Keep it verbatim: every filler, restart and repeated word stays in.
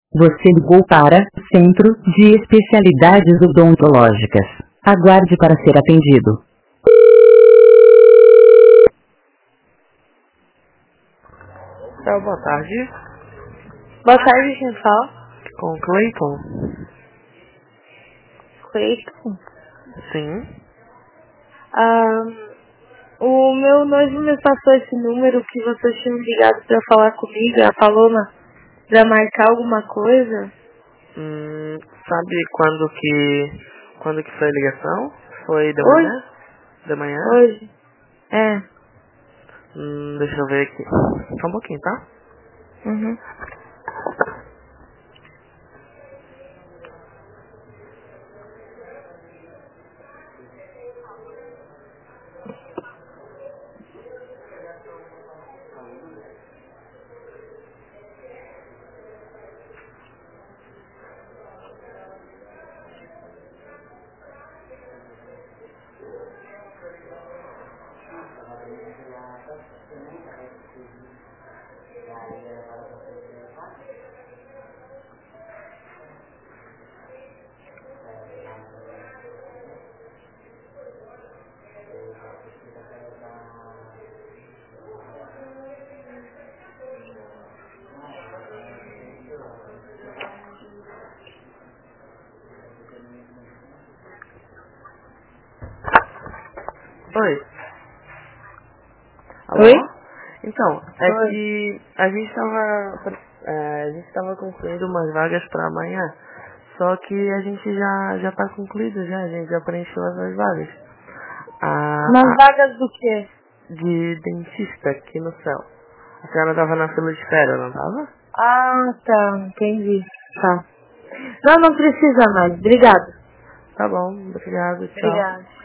Você ligou para o Centro de Especialidades Odontológicas. Aguarde para ser atendido. Então, boa tarde. Boa tarde, quem fala? Com Clayton? Cleiton? Sim. Ah, o meu noivo me passou esse número que vocês tinham ligado pra falar comigo, a Paloma, pra marcar alguma coisa. Hum, sabe quando que quando que foi a ligação? Foi de Hoje? manhã? De manhã? Hoje? É. Hum, deixa eu ver aqui. Só um pouquinho, tá? Uhum. Oi. Alô? Oi? Então, é Oi. que a gente tava é, a gente tava concluindo umas vagas pra amanhã. Só que a gente já, já tá concluído já, a gente já preencheu as duas vagas. A, Nas a vagas do quê? de dentista aqui no céu. A senhora tava na fila de espera, não tava? Ah, tá, entendi. Tá. Não, não precisa mais. Obrigado. Tá bom, obrigado, tchau. Obrigada.